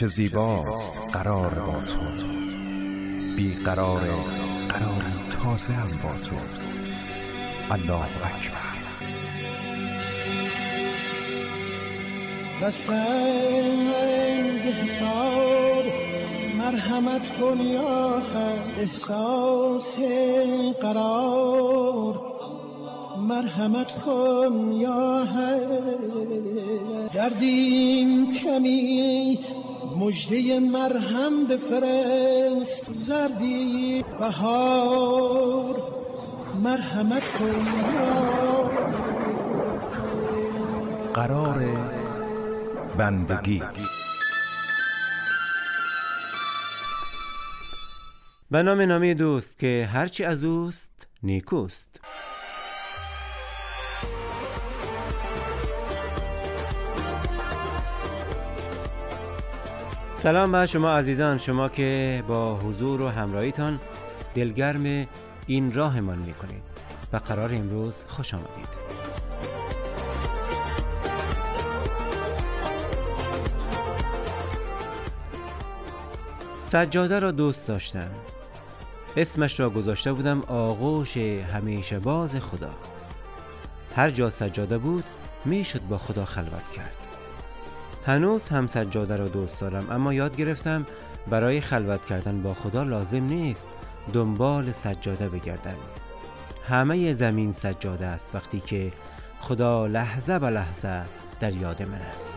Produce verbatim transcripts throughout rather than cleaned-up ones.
چه زیباست قرار با تو، بی قرار قراری تازه هم با تو. الله اکبر. دستنز حساب مرحمت کن یا حق، احساس قرار مرحمت کن یا حق. دردیم کمی مجده مرهم بفرست، زردی بهار مرحمت کن یا قرار بندگی. به نام نامی دوست که هرچی از اوست نیکوست. سلام به شما عزیزان، شما که با حضور و همراهیتان دلگرم این راهمان میکنید. به قرار امروز خوش آمدید. سجاده را دوست داشتم. اسمش را گذاشته بودم آغوش همیشه باز خدا. هر جا سجاده بود میشد با خدا خلوت کرد. هنوز هم سجاده را دوست دارم، اما یاد گرفتم برای خلوت کردن با خدا لازم نیست دنبال سجاده بگردم. همه زمین سجاده است وقتی که خدا لحظه به لحظه در یاد من است.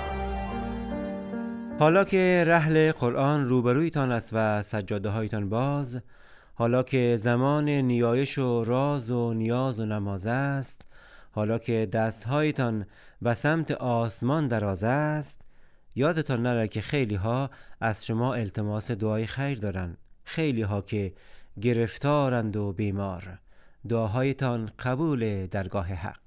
حالا که رحل قرآن روبرویتان است و سجاده هایتان باز، حالا که زمان نیایش و راز و نیاز و نماز است، حالا که دستهایتان به سمت آسمان دراز است، یادتان نره که خیلی ها از شما التماس دعای خیر دارن. خیلی ها که گرفتارند و بیمار. دعاهایتان قبول درگاه حق.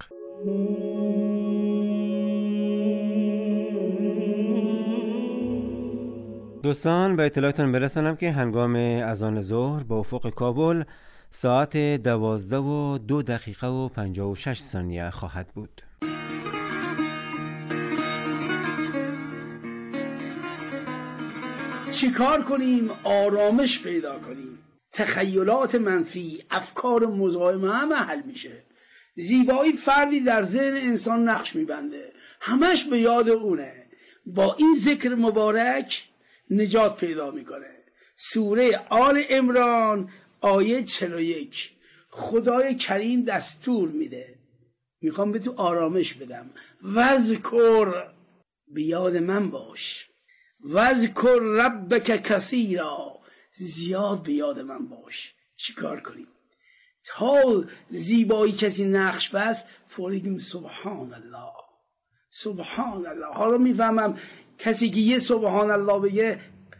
دوستان، به اطلاعتون برسانم که هنگام اذان ظهر به افق کابل ساعت دوازده و دو دقیقه و پنجاه و شش ثانیه خواهد بود. چیکار کنیم آرامش پیدا کنیم؟ تخیلات منفی، افکار مزاحم همه حل میشه. زیبایی فردی در ذهن انسان نقش میبنده، همش به یاد اونه. با این ذکر مبارک نجات پیدا میکنه. سوره آل عمران آیه چهل و یک. خدای کریم دستور میده، میخوام به تو آرامش بدم. وذکر، به یاد من باش. وذکر ربک کثیرا، زیاد به یاد من باش. چی کار کنیم؟ تا زیبایی کسی نقش بست فوری سبحان الله سبحان الله. حالا میفهمم کسی که یه سبحان الله بگه،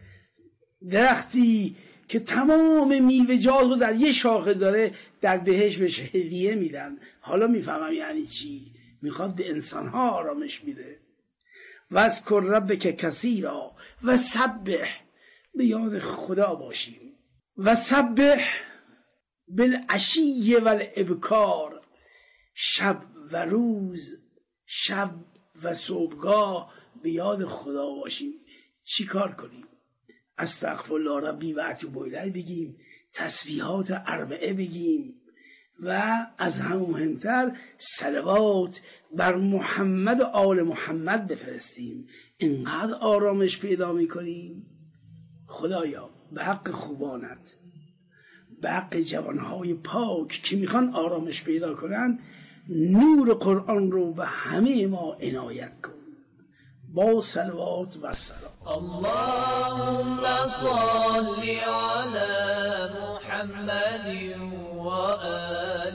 درختی که تمام میوه‌جات رو در یه شاخه داره در بهشت بهش هدیه میدن. حالا میفهمم یعنی چی. میخواد به انسانها آرامش میده. وذکر ربک کثیرا و سبح، به یاد خدا باشیم. و سبح بالعشی و الابکار، شب و روز، شب و صبحگاه به یاد خدا باشیم. چی کار کنیم؟ استغفرالله ربی و اتوب الیه بگیم، تسبیحات اربعه بگیم و از همه مهمتر صلوات بر محمد و آل محمد بفرستیم. اینقدر آرامش پیدا میکنیم. خدایا به حق خوبانت، به حق جوانهای پاک که میخوان آرامش پیدا کنن، نور قرآن رو به همه ما عنایت کن. با صلوات و سلام. اللهم صل على محمد و آل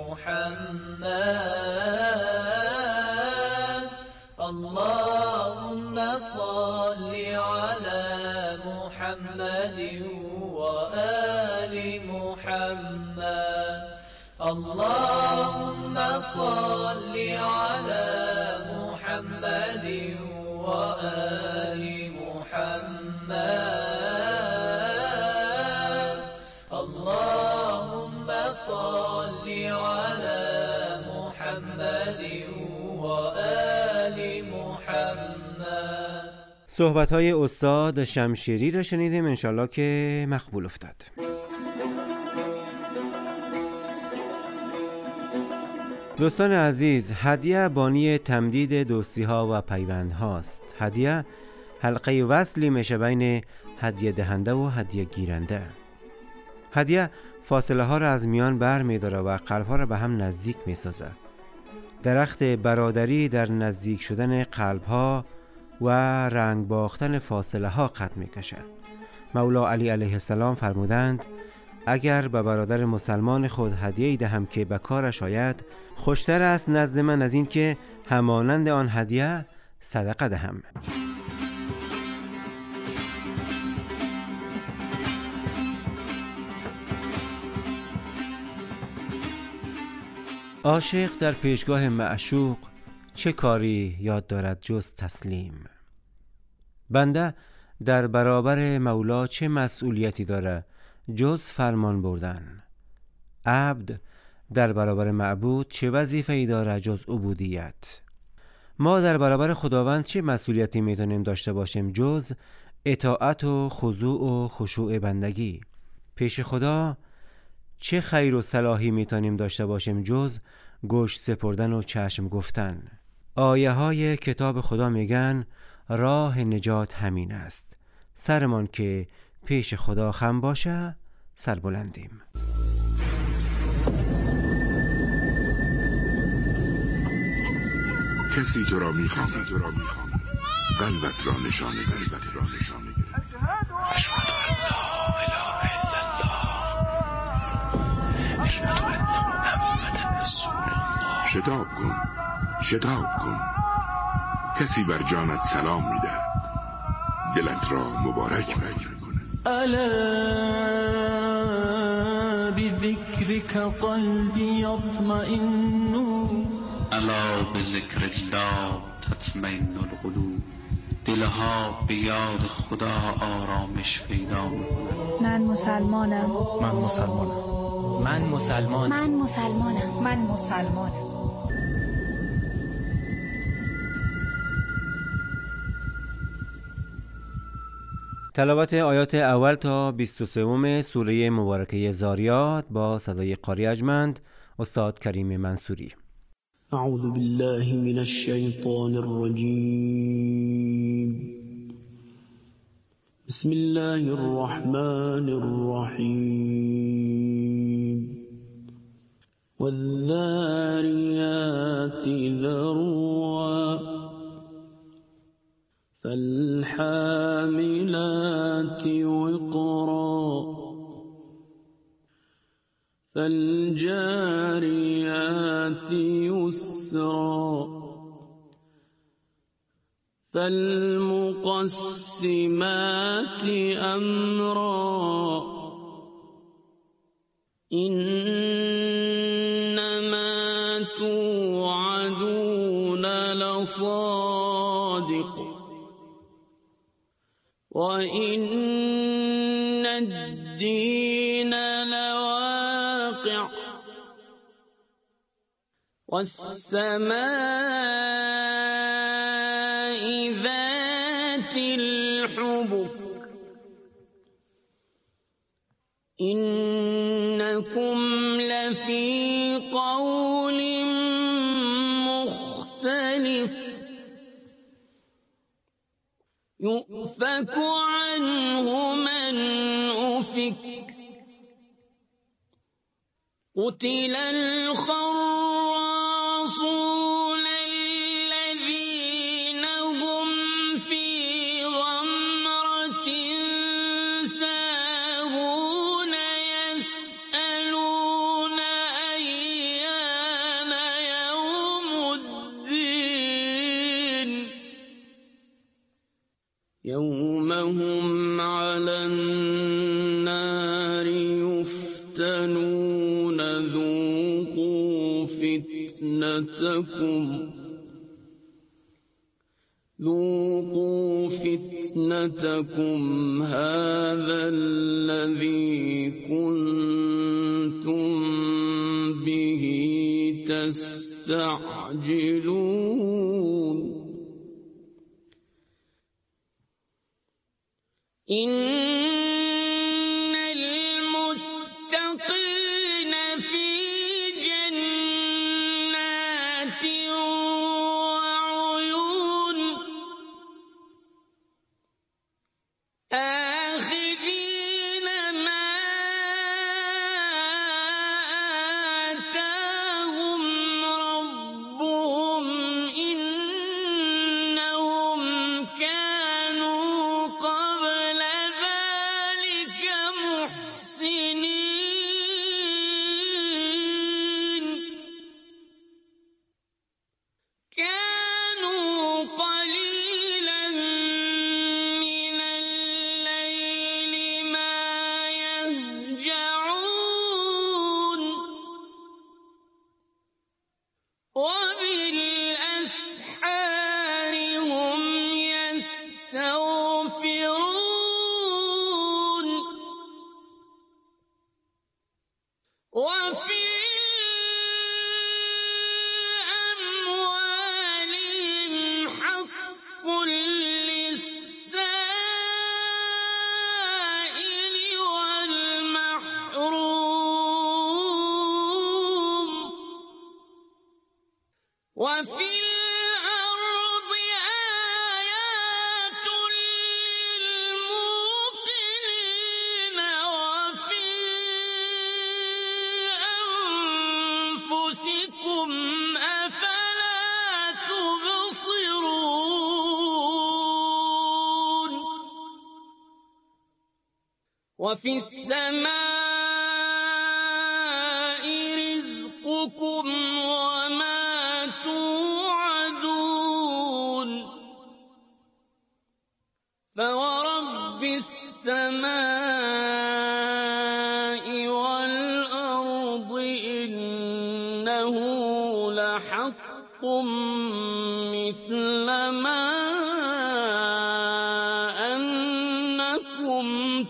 محمد. اللهم صل على محمد و آل محمد. اللهم صل على محمد و آل محمد. اللهم صل على محمد و آل محمد. صحبت‌های استاد شمشیری را شنیدیم، انشالله که مقبول افتاد. دوستان عزیز، هدیه بانی تمدید دوستی‌ها و پیوندهاست. هدیه حلقه وصلی میشه بین هدیه دهنده و هدیه گیرنده. هدیه فاصله ها را از میان بر می داره و قلب ها را به هم نزدیک می سازه. درخت برادری در نزدیک شدن قلب ها و رنگ باختن فاصله ها قد می کشه. مولا علی علیه السلام فرمودند اگر به برادر مسلمان خود هدیه‌ای دهم که به کارش آید، خوشتر است نزد من از این که همانند آن هدیه صدقه دهم. عاشق در پیشگاه معشوق چه کاری یاد دارد جز تسلیم؟ بنده در برابر مولا چه مسئولیتی داره جز فرمان بردن؟ عبد در برابر معبود چه وظیفه‌ای داره جز عبودیت؟ ما در برابر خداوند چه مسئولیتی میتونیم داشته باشیم جز اطاعت و خضوع و خشوع بندگی؟ پیش خدا چه خیر و صلاحی میتونیم داشته باشیم جز گوش سپردن و چشم گفتن؟ آیه های کتاب خدا میگن راه نجات همین است. سرمان که پیش خدا خم باشه سر بلندیم. کسی تو را میخواند قلبت را نشانه قلبت را نشانه اشهد ان لا اله الا الله اشهد ان محمد رسول الله. شتاب کن شتاب کن، کسی بر جانت سلام میده، دلت را مبارک میکنه. الا بذکرک قلبی یطمئن، الا بذکر الله تطمئن القلوب. دلها به یاد خدا آرامش پیدا می‌کنند. من مسلمانم. من مسلمانم. من مسلمانم. من مسلمانم. من مسلمانم. تلاوت آیات اول تا بیست و سوم سوره مبارکه زاریات با صدای قاری ارجمند استاد کریم منصوری. اعوذ بالله من الشیطان الرجیم. بسم الله الرحمن الرحیم. والذاریات ذروا فالحاملات وقرا فالجاريات يسرا فالمقسمات أمرا إنما توعدون لصادق وَإِنَّ الدِّينَ لَوَاقِعٌ وَالسَّمَاءِ ذَاتِ الْحُبُكِ إِنَّكُمْ لَفِي قَوْلٍ مُخْتَلِفٍ يُؤْفَكُ عَنْهُ مَنْ أُفِكَ قُتِلَ الْخَرَّاصُونَ الَّذِينَ هُمْ فِي غَمْرَةٍ سَاهُونَ يَسْأَلُونَ أَيَّانَ يَوْمُ الدِّينِ يوم هم على النار يفتنون ذوقوا فتنتكم ذوقوا فتنتكم هذا الذي كنتم به تستعجلون. وفي الأرض آيات للموقنين وفي أنفسكم أفلا تبصرون وفي السماء رزقكم وما توعدون فورب السماء والأرض إنه لحق مثل ما أنكم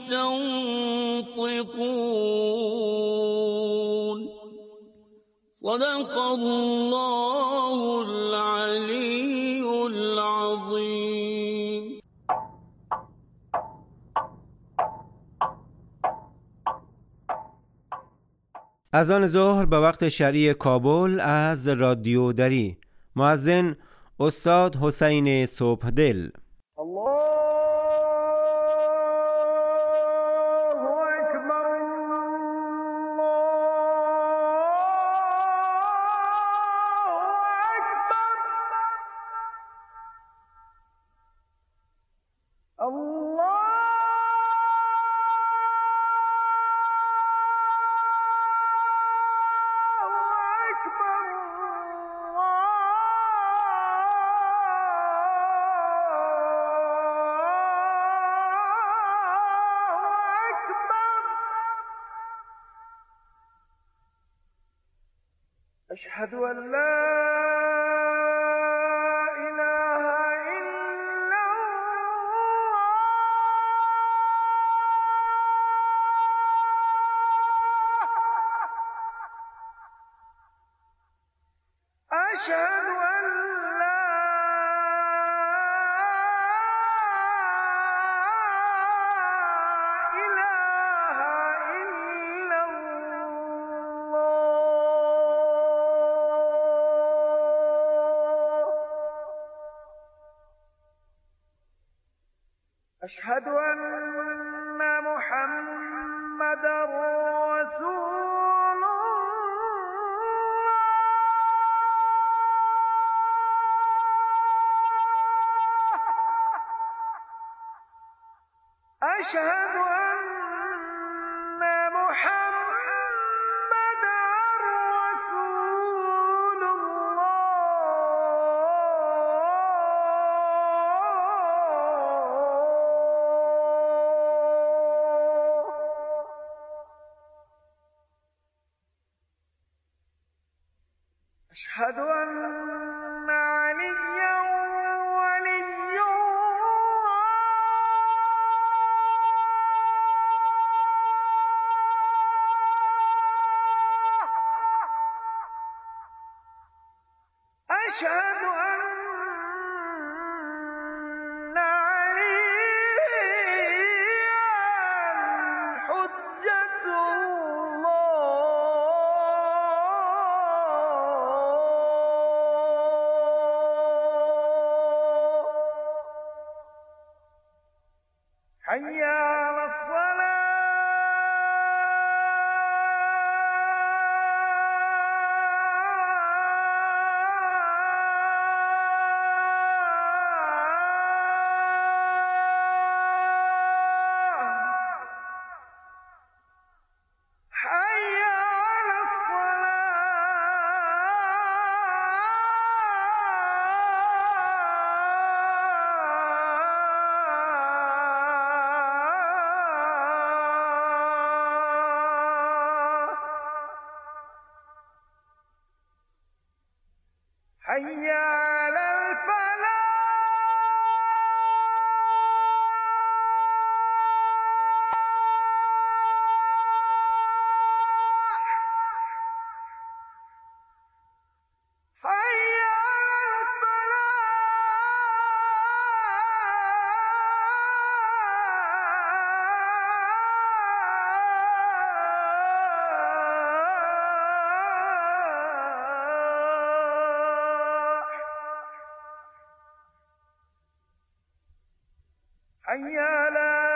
تنطقون صدق الله العلي العظيم. اذان ظهر به وقت شرعی کابل از رادیو دری. مؤذن استاد حسین صبحدل. أشهد أن لا إله إلا الله أشهد أن لا إله إلا أشهد أن محمدًا رسول الله أشهد أن محمدًا رسول أشهد أن عليا ولي الله أشهد أن عليا حجة حي على الصلاة حي على حي على الفلاح حي على الصلاة حي على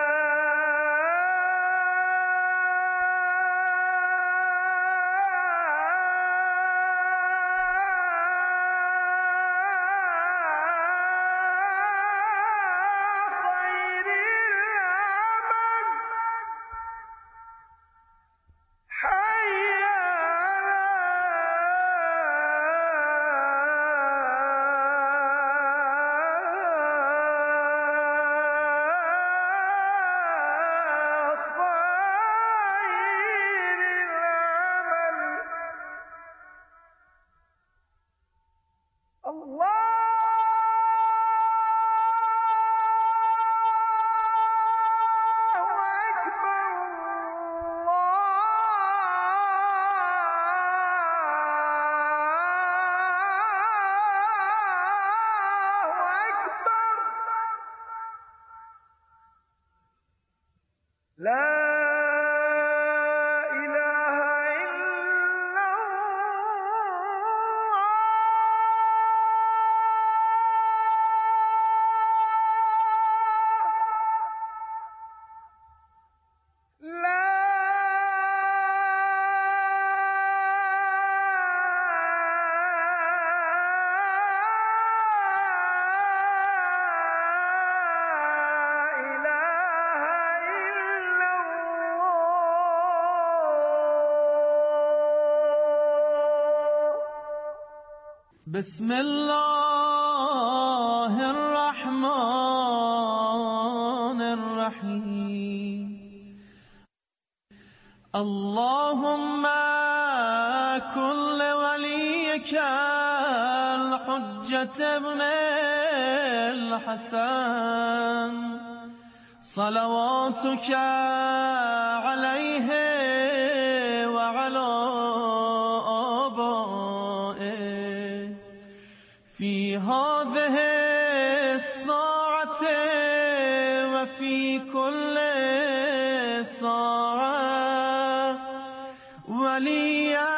بسم الله الرحمن الرحيم اللهم كن لوليك الحجة ابن الحسن صلواتك عليه وعلى آبائه في هذه الساعة وفي كل ساعة وليا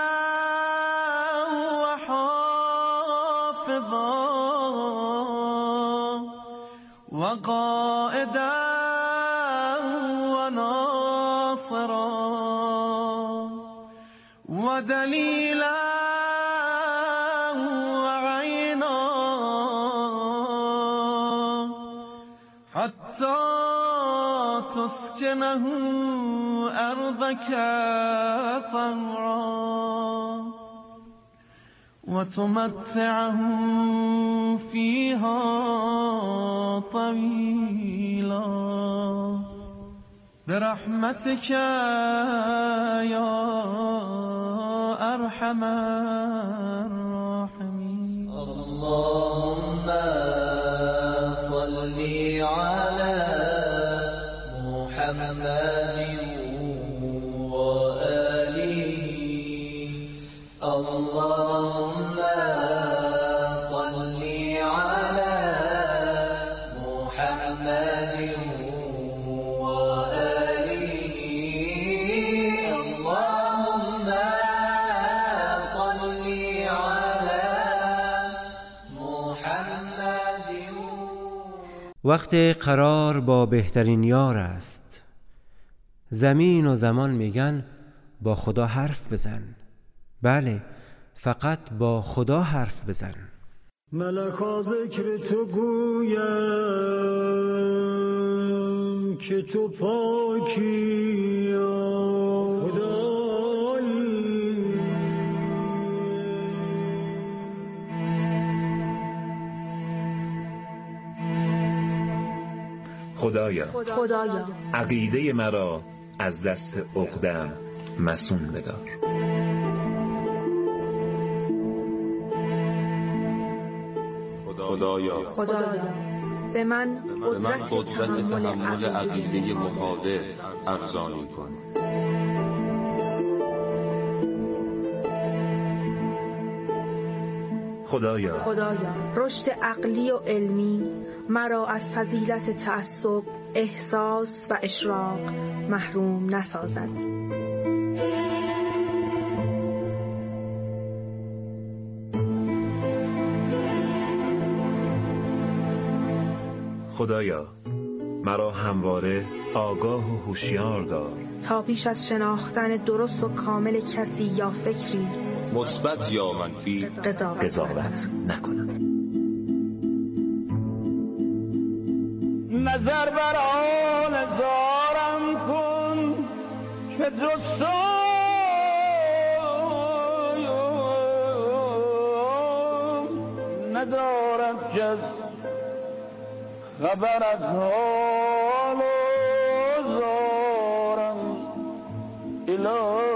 وحافظا وقائدا وناصرا ودليلا حتى تسكنه أرضك طوعا وتمتعه فيها طويلا برحمتك يا أرحم الراحمين اللهم صل على محمد وآله اللهم صل على محمد وآله اللهم صل على محمد. وقت قرار با بهترین یار است. زمین و زمان میگن با خدا حرف بزن. بله، فقط با خدا حرف بزن. ملکا ذکر تو گویم که تو پاکی خدایی. خدایا خدایا عقیده مرا از دست عقده‌ام مصون بدار. خدایا خدایا به من قدرت, قدرت تحمل عقیده مخالف ارزانی کن. خدایا خدایا رشد عقلی و علمی مرا از فضیلت تعصب، احساس و اشراق محروم نسازد. خدایا مرا همواره آگاه و هوشیار دار تا پیش از شناختن درست و کامل کسی یا فکری مثبت یا منفی قضاوت, قضاوت نکنم. نظر بر آن زارم کن که دوستان ندارد جز خبر از حال و زارم الهی.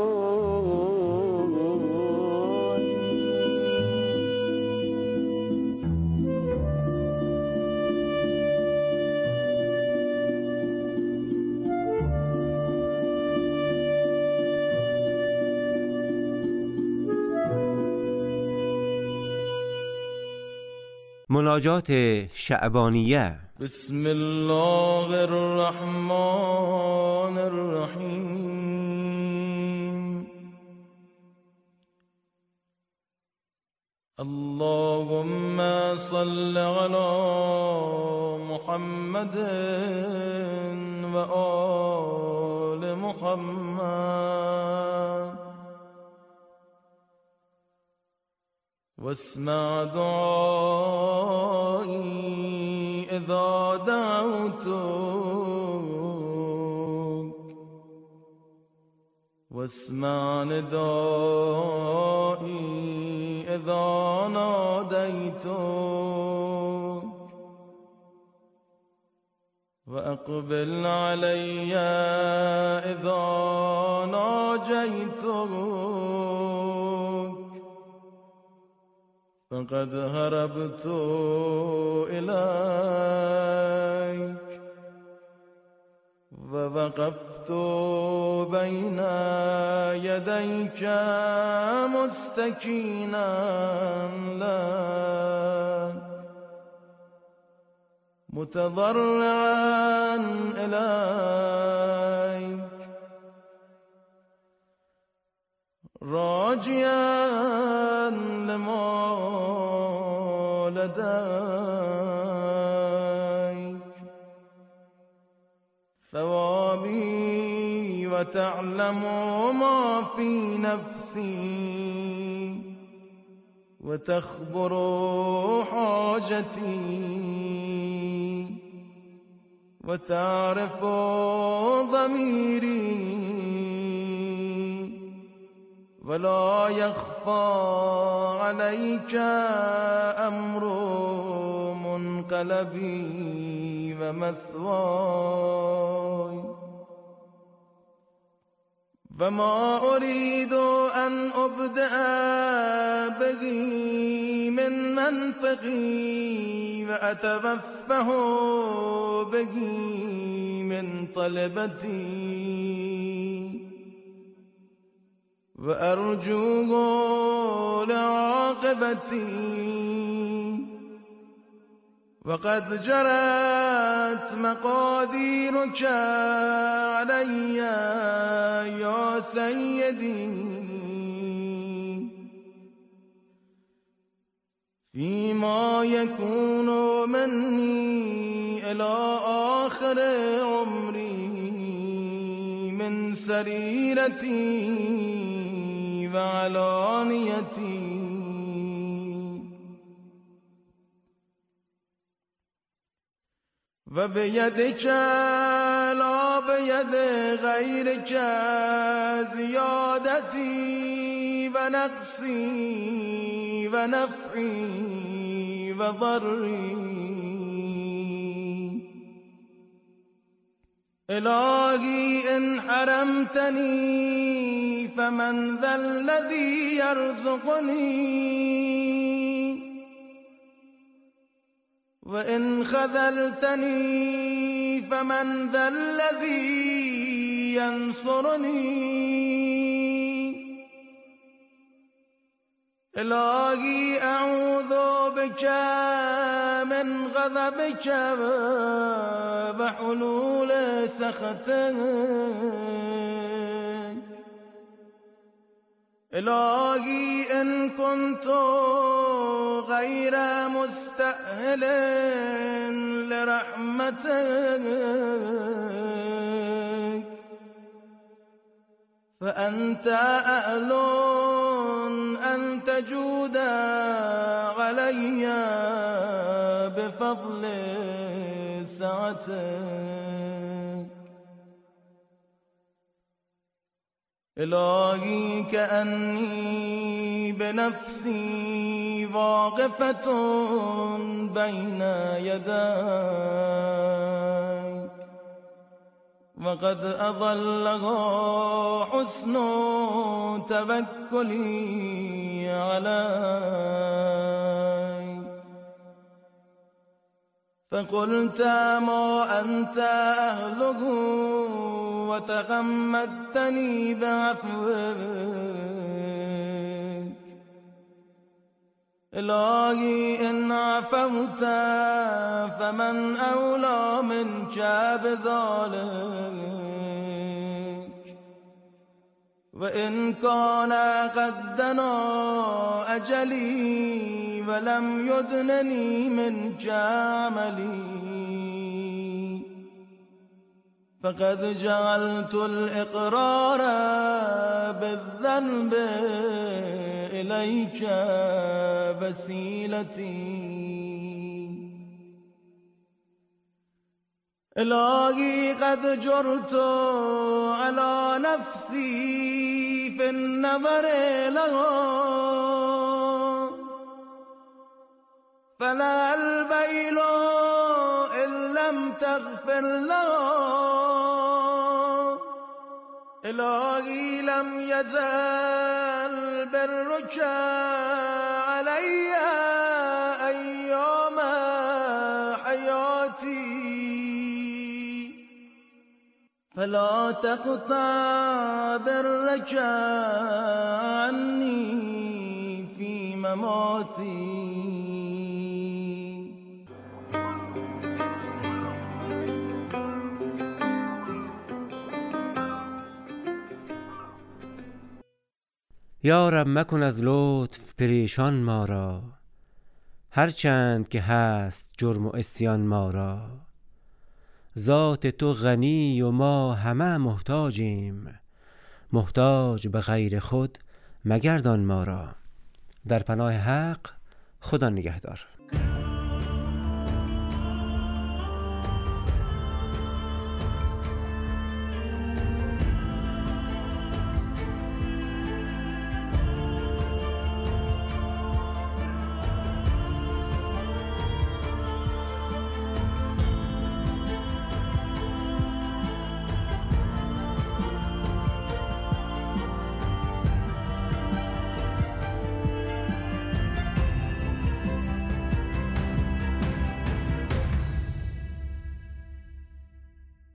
مناجات شعبانیه. بسم الله الرحمن الرحیم. اللهم صل علی محمد و آل محمد واسمع دعائي إذا دعوتك واسمع ندائي إذا ناديتك وأقبل علي إذا ناجيتك فقد هربت إليك ووقفت بين يديك مستكينا لك متضرعا إليك راجيا لما لديك ثوابي وتعلم ما في نفسي وتخبر حاجتي وتعرف ضميري ولا يخفى عليك أمر منقلبي ومثواي وما أريد أن أبدأ به من منطقي وأتوفه به من طلبتي وأرجوه لعاقبتي وقد جرت مقاديرك علي يا سيدي فيما يكون مني إلى آخر عمري من سريرتي وعلانيتي وبيدك لا بيد غيرك زيادتي ونقصي ونفعي وضري إلهي إن حرمتني فمن ذا الذي يرزقني وإن خذلتني فمن ذا الذي ينصرني إلهي أعوذ بك من غضبك وحلول سخطك إلهي إن كنت غير مستقيم متأهل لرحمتك فأنت أهل أن تجود علي بفضل سعتك إلهي كأني بنفسي واقفة بين يديك وقد أظلها حسن توكلي عليك فقلت ما أنت أهله وتغمدتني بعفوك إلهي إن عفوت فمن أولى منك بذلك وإن كان قد دنا أجلي ولم يدنني منك عملي فقد جعلت الإقرار بالذنب إليك وسيلتي إلهي قد جرت على نفسي في النظر لها فلا البيل إن لم تغفر لها إلهي لم يزل برك علي أيام حياتي فلا تقطع برك عني في مماتي یا رب مکن از لطف پریشان ما را هرچند که هست جرم و عصیان ما را ذات تو غنی و ما همه محتاجیم محتاج به غیر خود مگردان ما را در پناه حق خدا نگهدار.